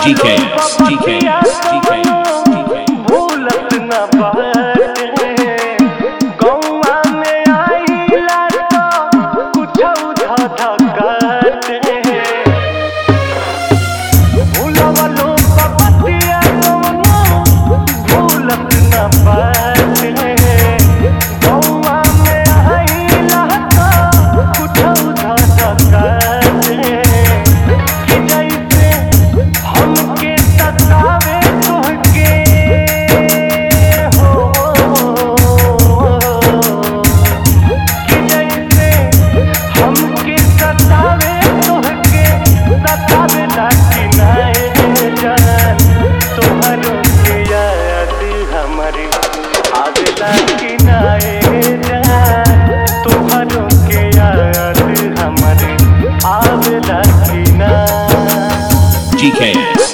भूलत न बाटे गौवा में आइला तो कुछौ धाधा काटे भूलवलो पपतिया गौनो भूलत न बाटे गौवा में आइला तो कुछौ धाधा काटे हमके सतावे तोहके हो कि जैसे हमके सतावे तोहके सतावे लागी नाए जान तोहरों के याद हमारी आवेला कि नाए जान तोहरों के याद हमारी आवेला कि ना GKS.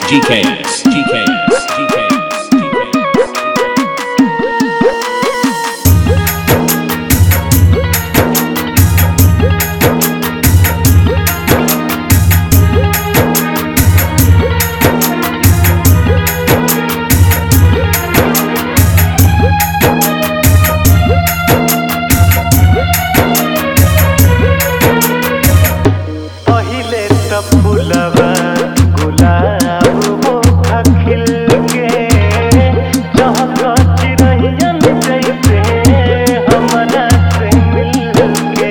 पहिले तो फूलवा गुलाब वो खिल के चहकत रहियन जैसे हमरा से मिल के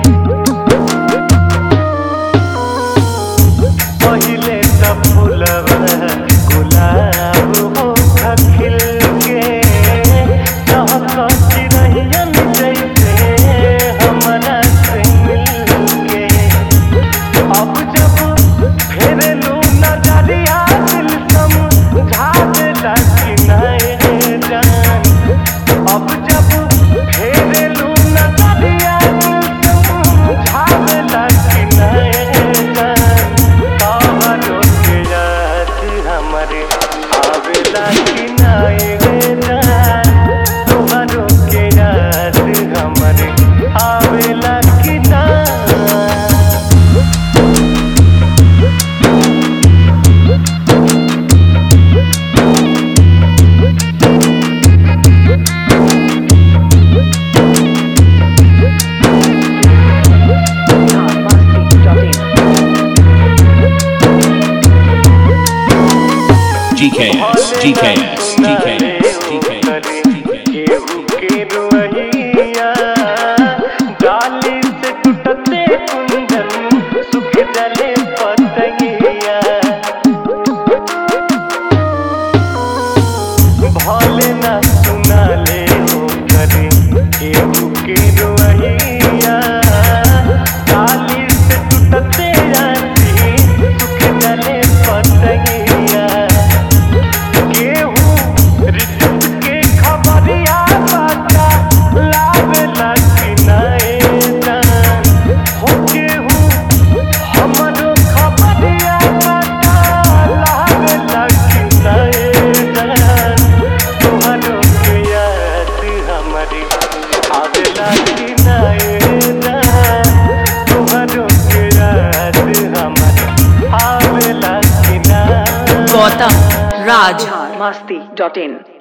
पहिले तो फूलवा गुलाब वो खिल के चहकत रहियन जैसे हमरा से मिल के अब जब फेरलू नजरिया दिल समझावेला कि नाए जान अब जब फेरलू नजरिया दिल समझावेला कि नाए जान तोहरों के याद हमारे आवेला कि नाए जान तोहरों के याद हमारे आवेला कि ना GKS. केहू के रुइया डाली से टूटते कुंदन सुख जले पतैया भले ना सुना ले हो करे केहू के रुइया डाली से टूटते सुख जले पतैया Gautam Raj Masti.in